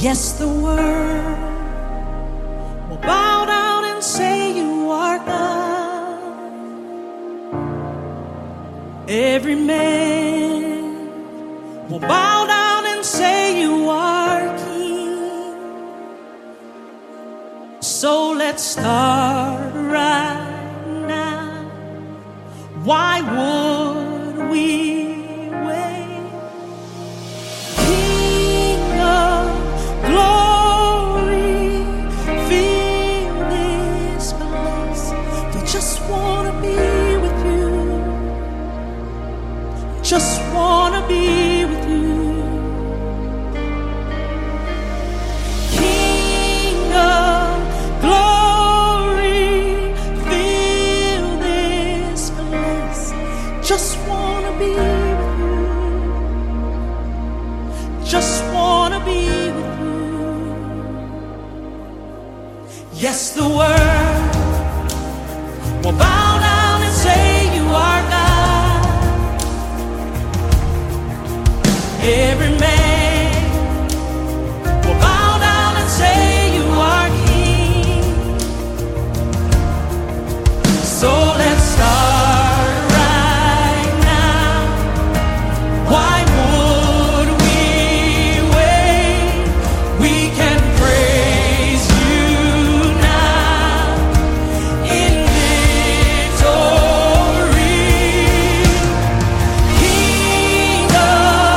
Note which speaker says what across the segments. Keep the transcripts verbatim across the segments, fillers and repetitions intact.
Speaker 1: Yes, the world will bow down and say you are God. Every man will bow down and say you are King. So let's start right now. Why would we? Just wanna be with you, King of glory, fill this place. Just wanna be with you, just wanna be with you. Yes, the world will bow down and say you are God. Every man will bow down and say you are King. So let's start right now. Why would we wait? We can praise you now in victory. King of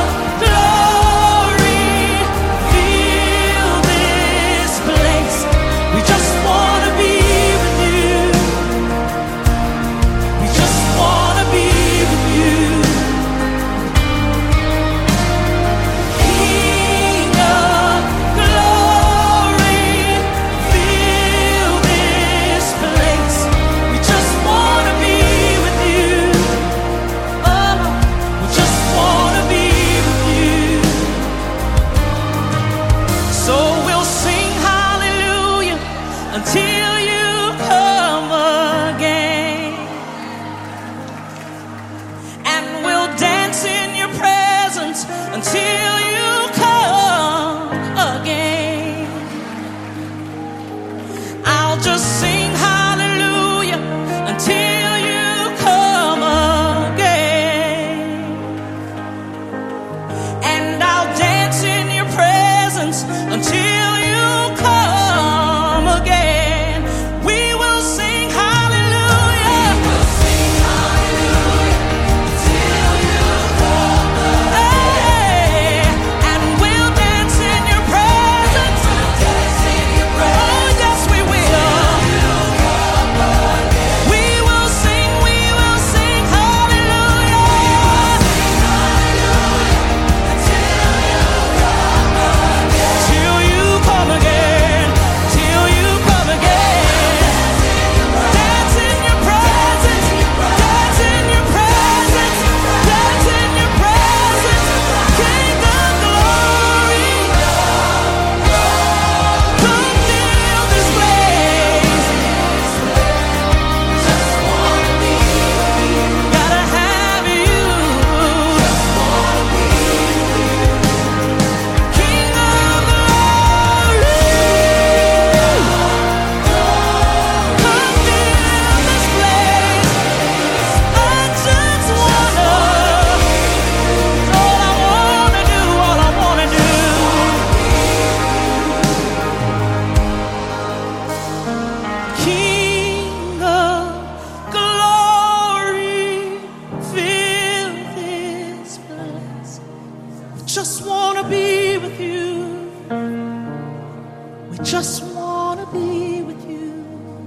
Speaker 1: until you come again, and we'll dance in your presence until you come again. I'll just sing hallelujah until you come again, and I'll dance in your presence until you come again. Just wanna be with you. We just wanna be with you.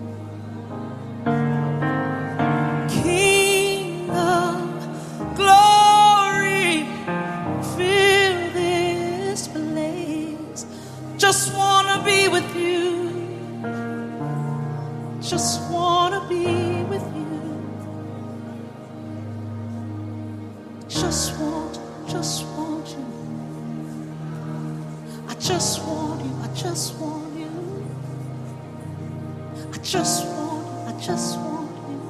Speaker 1: King of glory, fill this place. Just wanna be with you. Just wanna be with you. Just want, just want you. I just want you, I just want you. I just want you, I just want you.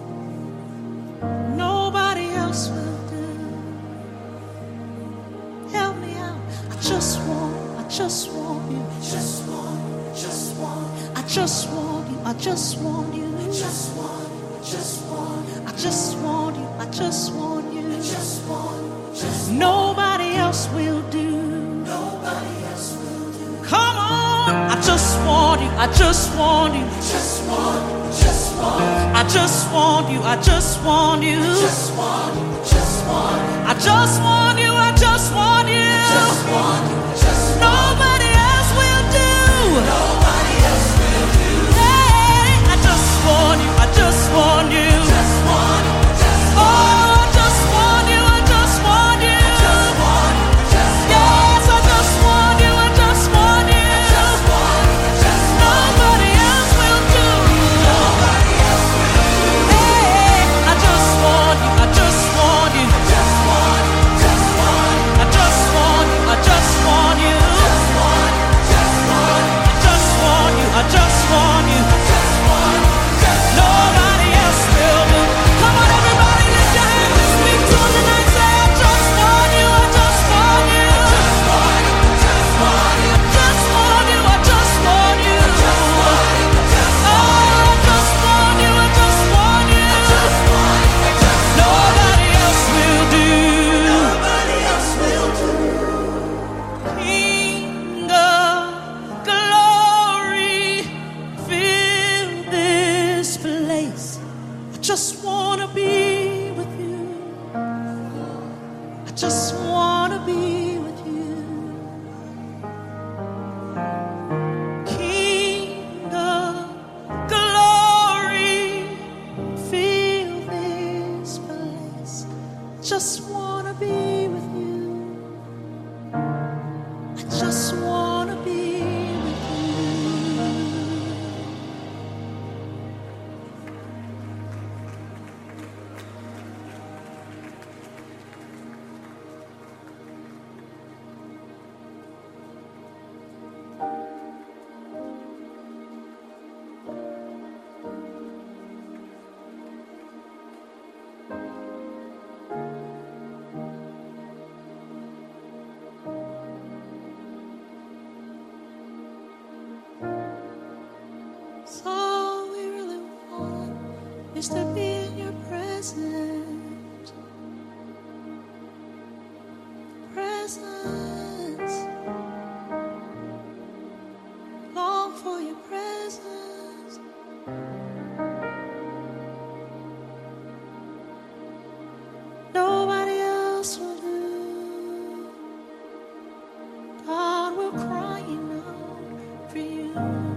Speaker 1: Nobody else will do. Help me out. I just want, I just want you.
Speaker 2: Just want, just want.
Speaker 1: I just want you. I just want you.
Speaker 2: Just want, just want.
Speaker 1: I just want you. I just want you.
Speaker 2: Just want, just want.
Speaker 1: Nobody else will do.
Speaker 2: Nobody else will do.
Speaker 1: Come on. I just want you. I just want you.
Speaker 2: Just want, just want.
Speaker 1: I just want you. I just want you.
Speaker 2: Just want, just want.
Speaker 1: I just want you. I just want you.
Speaker 2: Just want, just want.
Speaker 1: Nobody else will do.
Speaker 2: Nobody else will do.
Speaker 1: Hey, I just want you. I just want you.
Speaker 2: Just want, just
Speaker 1: Oh,
Speaker 2: want.
Speaker 1: I just want you. I just want you.
Speaker 2: Just want, just want.
Speaker 1: Yes, I just want you. I just want you.
Speaker 2: Just want, just want.
Speaker 1: Nobody else will do.
Speaker 2: Nobody else will do.
Speaker 1: Hey, I just want you. I just want you.
Speaker 2: Just want, just want.
Speaker 1: I just want you. I just want you.
Speaker 2: Just want, just want.
Speaker 1: I just want you. I just want you.
Speaker 2: Just want, just want.
Speaker 1: Nobody else will do. Come on, everybody, lift your hands and speak to him tonight. Say, I just want you. I just want you.
Speaker 2: Just want, just want.
Speaker 1: I just want you. I just want you.
Speaker 2: Just want, just
Speaker 1: Oh, I just want you. I just want you.
Speaker 2: just want, just
Speaker 1: Nobody else will do.
Speaker 2: nobody else will do.
Speaker 1: King of glory, fill this place. I just wanna be with you. I just wanna be with you. King of glory, fill this place. Just wanna be with you. I just wanna be with you. So all we really want is to be in your presence. Presence. Long for your presence. Nobody else will do. God, we're crying out for you.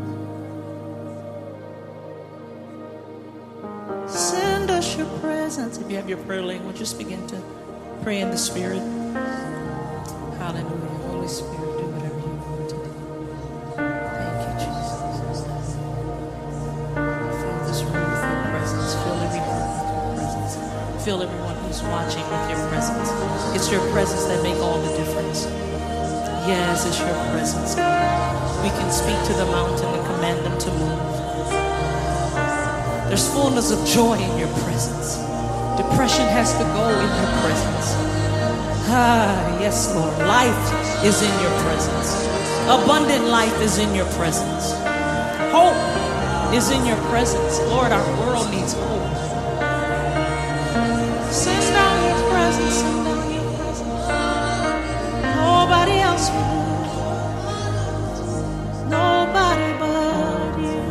Speaker 1: Send us your presence. If you have your prayer language, just begin to pray in the Spirit. Hallelujah. Holy Spirit, do whatever you want to do. Thank you, Jesus. Fill this room with your presence. Fill every heart with your presence. Fill everyone who's watching with your presence. It's your presence that makes all the difference. Yes, it's your presence. We can speak to the mountain and command them to move. There's fullness of joy in your presence. Depression has to go in your presence. Ah, yes, Lord. Life is in your presence. Abundant life is in your presence. Hope is in your presence. Lord, our world needs hope. Send down your presence. Send down your presence. Nobody else will do. Nobody but you.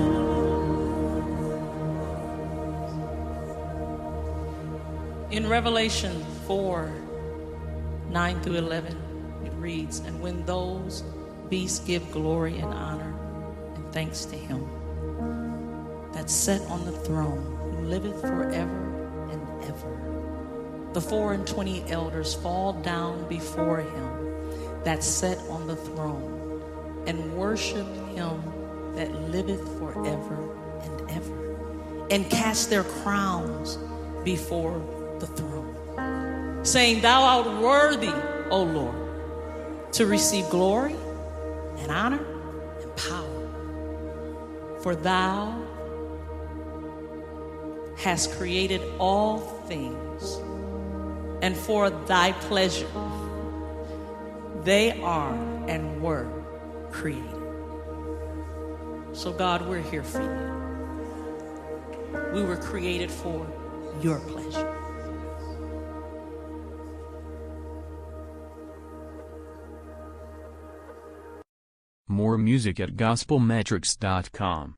Speaker 1: In Revelation four, nine through eleven, it reads, "And when those beasts give glory and honor and thanks to him that sat on the throne, who liveth forever and ever, the four and twenty elders fall down before him that sat on the throne, and worship him that liveth forever and ever, and cast their crowns before the throne, saying, Thou art worthy, O Lord, to receive glory and honor and power. For thou hast created all things, and for thy pleasure they are and were created. So God, we're here for you. We were created for your pleasure.
Speaker 3: More music at gospel metrics dot com.